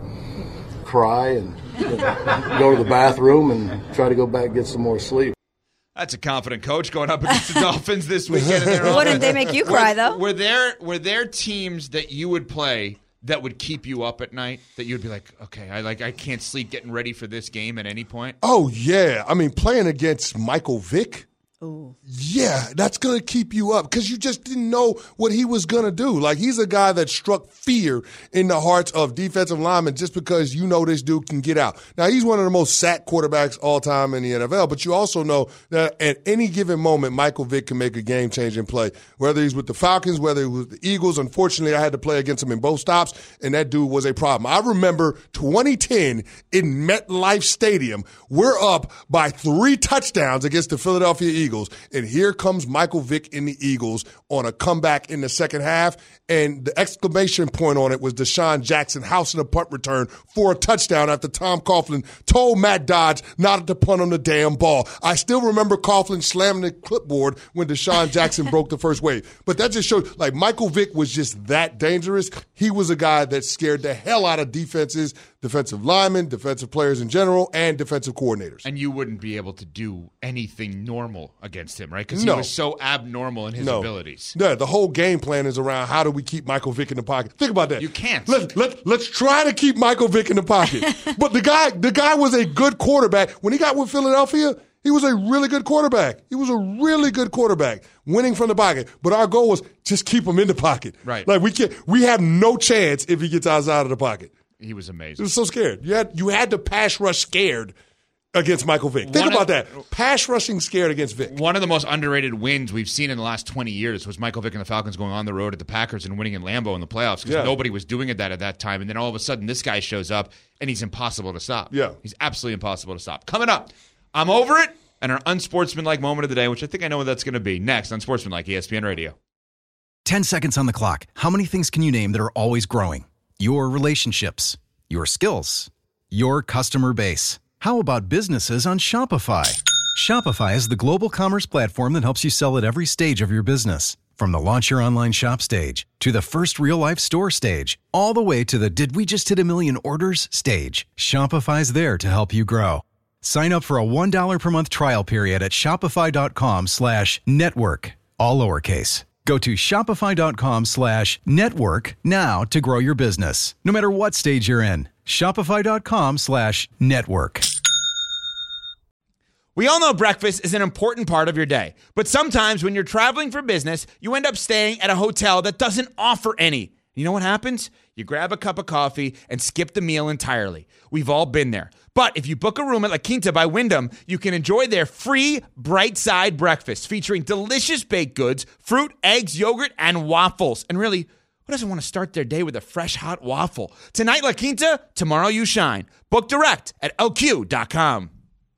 cry and you know, go to the bathroom and try to go back and get some more sleep." That's a confident coach going up against the Dolphins this weekend. in their Wouldn't offense. they make you cry, Were- though? Were there were there teams that you would play that would keep you up at night? That you'd be like, okay, I like I can't sleep getting ready for this game at any point. Oh, yeah. I mean, playing against Michael Vick. Ooh. Yeah, that's going to keep you up because you just didn't know what he was going to do. Like, he's a guy that struck fear in the hearts of defensive linemen just because you know this dude can get out. Now, he's one of the most sacked quarterbacks all time in the N F L, but you also know that at any given moment, Michael Vick can make a game-changing play, whether he's with the Falcons, whether he was with the Eagles. Unfortunately, I had to play against him in both stops, and that dude was a problem. I remember twenty ten in MetLife Stadium, we're up by three touchdowns against the Philadelphia Eagles. Eagles. And here comes Michael Vick in the Eagles on a comeback in the second half. And the exclamation point on it was Deshaun Jackson housing a punt return for a touchdown after Tom Coughlin told Matt Dodge not to punt on the damn ball. I still remember Coughlin slamming the clipboard when Deshaun Jackson broke the first wave. But that just showed, like, Michael Vick was just that dangerous. He was a guy that scared the hell out of defenses, defensive linemen, defensive players in general, and defensive coordinators. And you wouldn't be able to do anything normal against him, right? Because he No. was so abnormal in his No. abilities. Yeah, the whole game plan is around how do we keep Michael Vick in the pocket. Think about that. You can't. Let, let, let's try to keep Michael Vick in the pocket. But the guy, the guy was a good quarterback. When he got with Philadelphia, he was a really good quarterback. He was a really good quarterback, winning from the pocket. But our goal was just keep him in the pocket. Right. Like we can't, we have no chance if he gets outside of the pocket. He was He amazing. was so scared. You had you had to pass rush scared against Michael Vick. Think One about of- that. Pass rushing scared against Vick. One of the most underrated wins we've seen in the last twenty years was Michael Vick and the Falcons going on the road at the Packers and winning in Lambeau in the playoffs because Yeah. nobody was doing it that at that time. And then all of a sudden, this guy shows up and he's impossible to stop. Yeah. He's absolutely impossible to stop. Coming up, I'm over it and our unsportsmanlike moment of the day, which I think I know what that's going to be. Next, Unsportsmanlike, E S P N Radio. ten seconds on the clock. How many things can you name that are always growing? Your relationships, your skills, your customer base. How about businesses on Shopify? Shopify is the global commerce platform that helps you sell at every stage of your business. From the launch your online shop stage to the first real-life store stage, all the way to the did we just hit a million orders stage. Shopify's there to help you grow. Sign up for a one dollar per month trial period at shopify.com slash network, all lowercase. Go to shopify.com slash network now to grow your business. No matter what stage you're in, shopify.com slash network. We all know breakfast is an important part of your day, but sometimes when you're traveling for business, you end up staying at a hotel that doesn't offer any. You know what happens? You grab a cup of coffee and skip the meal entirely. We've all been there. But if you book a room at La Quinta by Wyndham, you can enjoy their free Bright Side breakfast featuring delicious baked goods, fruit, eggs, yogurt, and waffles. And really, who doesn't want to start their day with a fresh, hot waffle? Tonight, La Quinta, tomorrow you shine. Book direct at L Q dot com.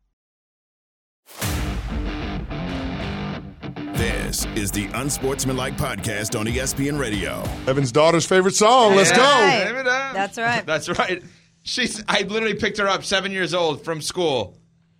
This is the Unsportsmanlike Podcast on E S P N Radio. Evan's daughter's favorite song. Let's That's go. right. That's right. That's right. She's. I literally picked her up seven years old from school,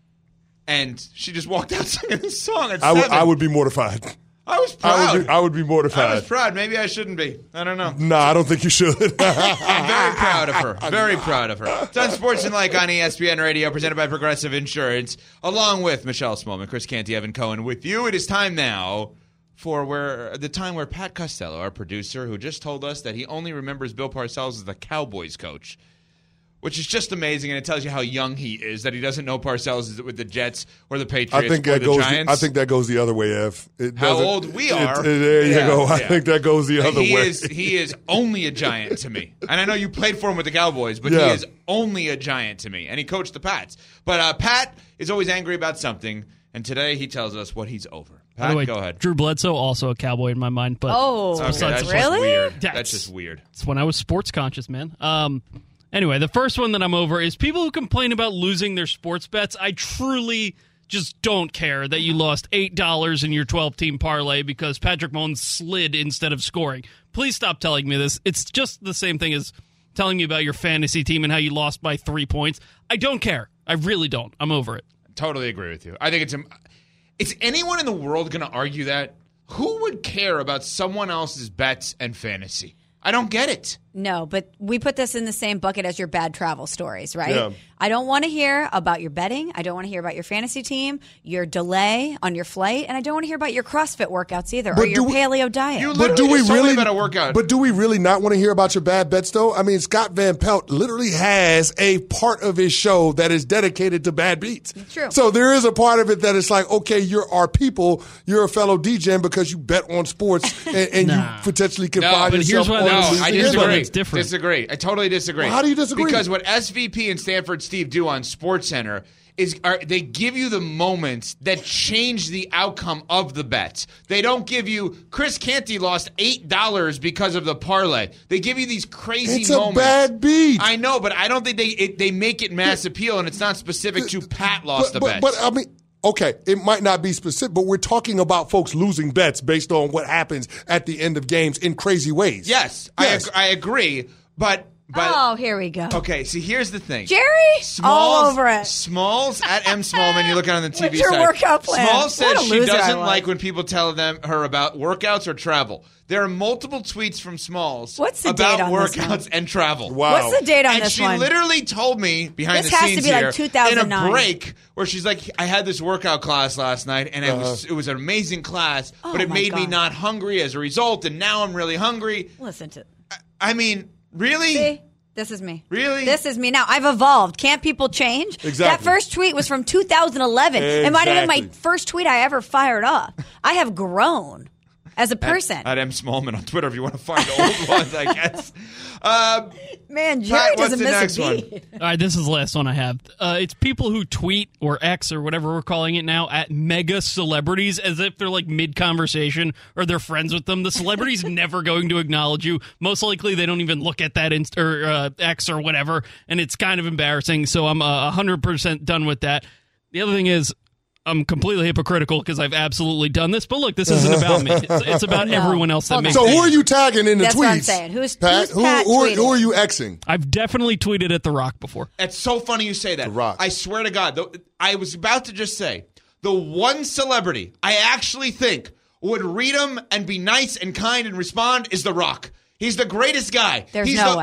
and she just walked out singing this song at I, seven. w- I would be mortified. I was proud. I would be, I would be mortified. I was proud. Maybe I shouldn't be. I don't know. No, I don't think you should. I'm very proud of her. Very proud of her. It's Unsportsmanlike on E S P N Radio, presented by Progressive Insurance, along with Michelle Smallman, Chris Canty, Evan Cohen. With you, it is time now for where the time where Pat Costello, our producer, who just told us that he only remembers Bill Parcells as the Cowboys coach, which is just amazing, and it tells you how young he is, that he doesn't know Parcells is with the Jets or the Patriots I think or that the goes. Giants. I think that goes the other way, Ev. It How doesn't- old we it- are. it- there you Yeah, go. I yeah. think that goes the other he way. Is, he is only a giant to me. And I know you played for him with the Cowboys, but Yeah. he is only a giant to me. And he coached the Pats. But uh, Pat is always angry about something, and today he tells us what he's over. By the Pat, way, go ahead. Drew Bledsoe, also a Cowboy in my mind. But Oh, Okay, besides that's the- just really? weird. Yeah, That's it's- just weird. It's when I was sports conscious, man. Um, anyway, the first one that I'm over is people who complain about losing their sports bets. I truly just don't care that you lost eight dollars in your twelve-team parlay because Patrick Mahomes slid instead of scoring. Please stop telling me this. It's just the same thing as telling me about your fantasy team and how you lost by three points. I don't care. I really don't. I'm over it. Totally agree with you. I think it's... Is anyone in the world going to argue that? Who would care about someone else's bets and fantasy? I don't get it. No, but we put this in the same bucket as your bad travel stories, right? Yeah. I don't want to hear about your betting. I don't want to hear about your fantasy team, your delay on your flight, and I don't want to hear about your CrossFit workouts either, But or your do we- paleo diet. You But do literally we just told me really? about a workout. But do we really not want to hear about your bad bets, though? I mean, Scott Van Pelt literally has a part of his show that is dedicated to bad beats. True. So there is a part of it that it's like, okay, you're our people, you're a fellow D J because you bet on sports and, and Nah. you potentially can No, find but yourself here's what on I- the No, losing I end. Here's what disagree. it's different. Disagree. I totally disagree. Well, how do you disagree? Because what S V P and Stanford Steve do on SportsCenter is are, they give you the moments that change the outcome of the bets. They don't give you Chris Canty lost eight dollars because of the parlay. They give you these crazy It's a moments. bad beat. I know, but I don't think they it, they make it mass appeal, and it's not specific to Pat lost but, the but, bets. but I mean, okay, it might not be specific, but we're talking about folks losing bets based on what happens at the end of games in crazy ways. yes, Yes. I ag- I agree, but but oh, here we go. okay. See, here's the thing, Jerry? Smalls, All over it. Smalls at M Smallman. You're looking on the T V What's your side. workout plan? Smalls says What a she loser I doesn't was. like when people tell them her about workouts or travel. There are multiple tweets from Smalls What's the about date on this workouts one? and travel. Wow. What's the date on and this she one? literally told me behind This the has to scenes be like here two thousand in a nine. break where she's like, "I had this workout class last night, and it Uh-huh. was it was an amazing class, Oh but it my made me God. not hungry as a result, and now I'm really hungry." Listen to I mean, really? See? This is me. Really? This is me now. I've evolved. Can't people change? Exactly. That first tweet was from two thousand eleven. It might have been my Exactly. first tweet I ever fired up. I have grown as a person. At, at M Smallman on Twitter if you want to find old ones, I guess. Um, Man, Jerry Pat, what's doesn't the miss next a one? beat. All right, this is the last one I have. Uh, it's people who tweet or X or whatever we're calling it now at mega celebrities as if they're like mid-conversation or they're friends with them. The celebrity's never going to acknowledge you. Most likely they don't even look at that inst- or uh, X or whatever, and it's kind of embarrassing. So I'm uh, one hundred percent done with that. The other thing is I'm completely hypocritical because I've absolutely done this. But look, this isn't about me. It's, it's about No. everyone else that Hold makes So it. who are you tagging in the That's tweets? what I'm saying. Who's- Pat? who's who, Pat who, are, tweeting? who are you Xing? I've definitely tweeted at The Rock before. It's so funny you say that. The Rock. I swear to God, the, I was about to just say the one celebrity I actually think would read him and be nice and kind and respond is The Rock. He's the greatest guy. There's He's no the, way.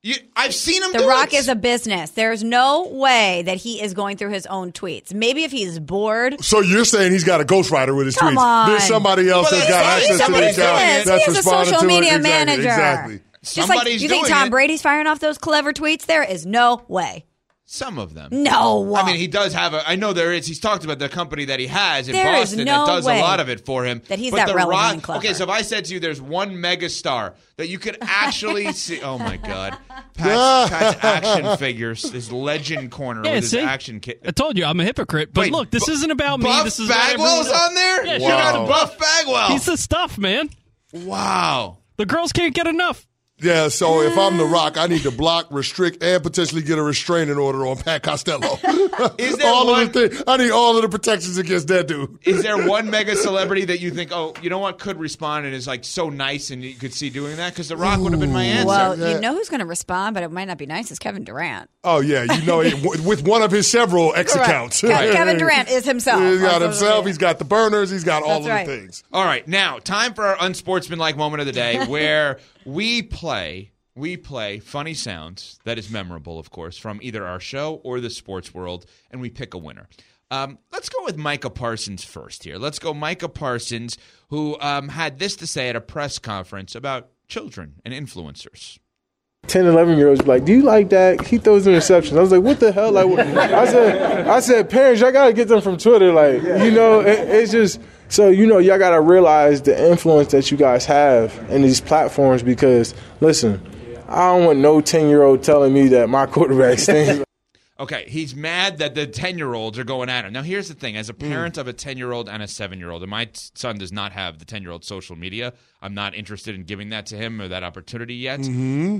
You, I've seen him The do Rock it. is a business. There's no way that he is going through his own tweets. Maybe if he's bored. So you're saying he's got a ghostwriter with his Come tweets. on. There's somebody else Well, that's got he's access to the somebody's account doing it. that's He is a responding social to it. media Exactly, manager. Exactly. Just like Somebody's you think doing Tom it. Brady's firing off those clever tweets? There is no way. Some of them. No. I mean, he does have a. I know there is. He's talked about the company that he has in There is Boston no that does way a lot of it for him. that he's but that the relevant Rock, and clever. Okay, so if I said to you, there's one megastar that you could actually see. Oh my God, Pat's, Pat's action figures, his legend corner Yeah, with his see? action kit. I told you I'm a hypocrite. But Wait, look, this Bu- isn't about me. Buff This is about Bagwell's everyone else. on there. Yeah, You shout out got to Buff Bagwell. He's the stuff, man. Wow. The girls can't get enough. Yeah, so if I'm The Rock, I need to block, restrict, and potentially get a restraining order on Pat Costello. Is there all one- of the thing, I need all of the protections against that dude. Is there one mega celebrity that you think, oh, you know what, could respond and is like so nice and you could see doing that? Because The Rock would have been my answer. Well, Yeah. you know who's going to respond, but it might not be nice. Is Kevin Durant. Oh, yeah, you know, it, with one of his several X Correct. accounts. Ke- Kevin Durant is himself. He's got on social himself, media. he's got the burners, he's got all That's of right. the things. All right, now time for our unsportsmanlike moment of the day, where we play we play funny sounds that is memorable, of course, from either our show or the sports world, and we pick a winner. Um, let's go with Micah Parsons first here. Let's go Micah Parsons, who um, had this to say at a press conference about children and influencers. ten, eleven year olds be like, do you like that? He throws interceptions. I was like, what the hell? Like, I said, I said, parents, y'all got to get them from Twitter. Like, you know, it, it's just, so, you know, y'all got to realize the influence that you guys have in these platforms because, listen, I don't want no ten-year-old telling me that my quarterback stinks. Okay, he's mad that the ten-year-olds are going at him. Now, here's the thing. As a parent of a ten-year-old and a seven-year-old, and my t- son does not have the ten-year-old social media. I'm not interested in giving that to him or that opportunity yet. Mm-hmm.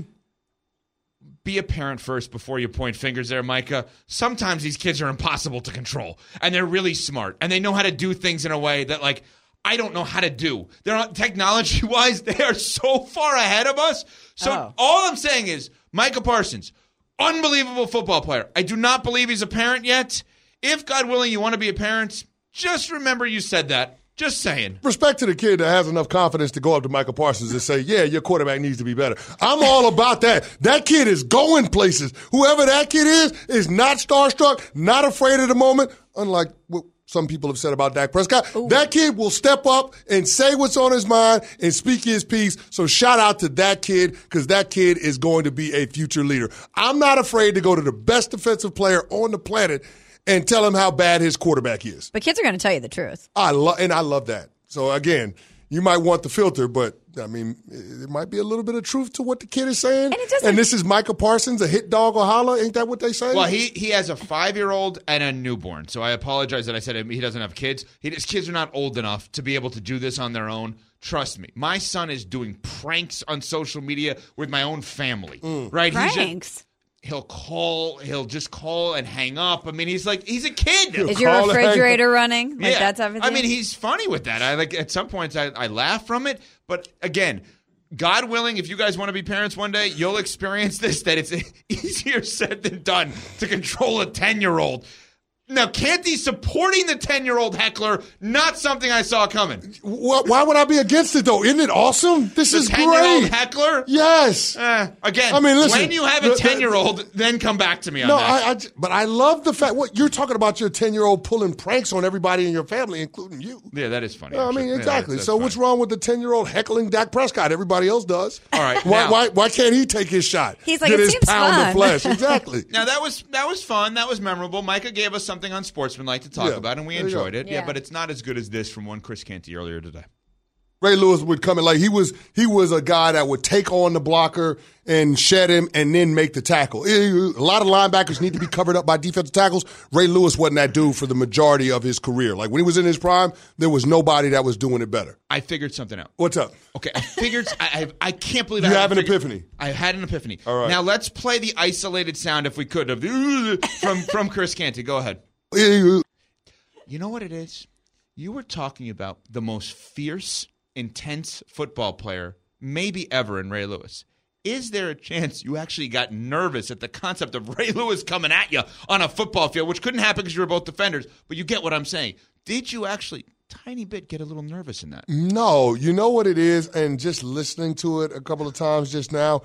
Be a parent first before you point fingers there, Micah. Sometimes these kids are impossible to control, and they're really smart, and they know how to do things in a way that, like, I don't know how to do. They're not, technology-wise, they are so far ahead of us. So Oh. all I'm saying is, Micah Parsons, unbelievable football player. I do not believe he's a parent yet. If, God willing, you want to be a parent, just remember you said that. Just saying. Respect to the kid that has enough confidence to go up to Michael Parsons and say, yeah, your quarterback needs to be better. I'm all about that. That kid is going places. Whoever that kid is, is not starstruck, not afraid of the moment, unlike what some people have said about Dak Prescott. Ooh. That kid will step up and say what's on his mind and speak his piece. So shout out to that kid because that kid is going to be a future leader. I'm not afraid to go to the best defensive player on the planet and tell him how bad his quarterback is. But kids are going to tell you the truth. I love, and I love that. So again, you might want the filter, but I mean, it might be a little bit of truth to what the kid is saying. And it doesn't. And this is Micah Parsons, a hit dog or holla. Ain't that what they say? Well, he he has a five-year-old and a newborn. So I apologize that I said he doesn't have kids. He, his kids are not old enough to be able to do this on their own. Trust me. My son is doing pranks on social media with my own family. Mm. Right? He's Pranks? just, he'll call. He'll just call and hang up. I mean, he's like, he's a kid. Is your refrigerator running? Like yeah. that type of thing? I mean, he's funny with that. I like at some points I, I laugh from it. But again, God willing, if you guys want to be parents one day, you'll experience this, that it's easier said than done to control a ten-year-old. Now, Canty supporting the ten-year-old heckler, not something I saw coming. Why would I be against it, though? Isn't it awesome? This the is ten-year-old great. heckler? Yes. Eh, again, I mean, listen, when you have a the- the- ten-year-old, then come back to me on No, that. I, I, but I love the fact, what you're talking about your ten-year-old pulling pranks on everybody in your family, including you. Yeah, that is funny. I actually. mean, Yeah, exactly. that's- so that's what's funny. wrong with the ten-year-old heckling Dak Prescott? Everybody else does. All right, Why, now- why, why can't he take his shot? He's like, Get it his seems pound fun. of flesh. Exactly. Now that was that was fun. That was memorable. Micah gave us something unsportsmanlike to talk Yeah. about, and we There you enjoyed go. it. Yeah. Yeah. but it's not as good as this from one Chris Canty earlier today. Ray Lewis would come in like he was he was a guy that would take on the blocker and shed him and then make the tackle. A lot of linebackers need to be covered up by defensive tackles. Ray Lewis wasn't that dude for the majority of his career. Like when he was in his prime, there was nobody that was doing it better. I figured something out. What's up? Okay, I figured. I, I I can't believe You I have an haven't figured- epiphany. I had an epiphany. All right. Now let's play the isolated sound if we could of from from Chris Canty. Go ahead. You know what it is? You were talking about the most fierce, intense football player maybe ever in Ray Lewis. Is there a chance you actually got nervous at the concept of Ray Lewis coming at you on a football field, which couldn't happen because you were both defenders, but you get what I'm saying. Did you actually, tiny bit, get a little nervous in that? No, you know what it is, and just listening to it a couple of times just now,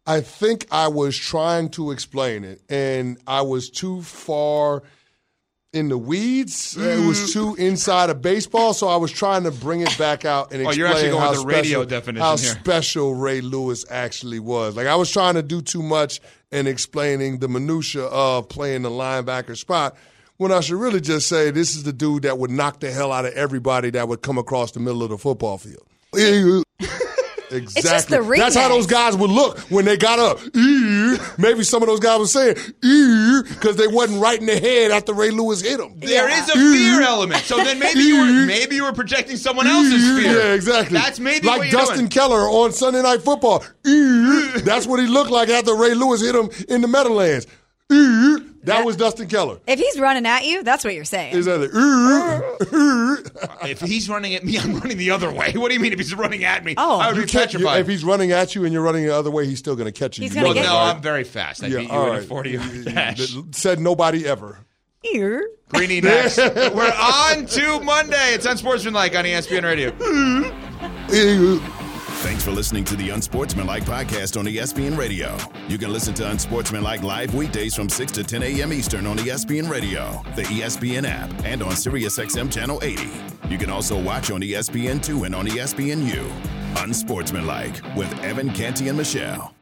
I think I was trying to explain it, and I was too far in the weeds. Mm. It was too inside of baseball, so I was trying to bring it back out and oh, explain you're actually going how, with the radio special, definition how here. special Ray Lewis actually was. Like, I was trying to do too much in explaining the minutia of playing the linebacker spot, when I should really just say this is the dude that would knock the hell out of everybody that would come across the middle of the football field. Exactly. It's just the remix. That's how those guys would look when they got up. Maybe some of those guys were saying because they wasn't right in the head after Ray Lewis hit them. There yeah. is a fear element. So then maybe you were maybe you were projecting someone else's fear. Yeah, exactly. That's maybe like what you're Dustin doing. Keller on Sunday Night Football. That's what he looked like after Ray Lewis hit him in the Meadowlands. That was Dustin Keller. If he's running at you, that's what you're saying. Exactly. If he's running at me, I'm running the other way. What do you mean if he's running at me? Oh. I would You be can't- petrified. If he's running at you and you're running the other way, he's still going to catch you. He's You gonna know well, get that, no, right? I'm very fast. I Yeah, beat you all in a right. forty-yard dash. Said nobody ever. Here. Greeny next. We're on to Monday. It's Unsportsmanlike on E S P N Radio. Thanks for listening to the Unsportsmanlike podcast on E S P N Radio. You can listen to Unsportsmanlike live weekdays from six to ten a.m. Eastern on E S P N Radio, the E S P N app, and on SiriusXM Channel eighty. You can also watch on E S P N two and on E S P N U. Unsportsmanlike with Evan Canty and Michelle.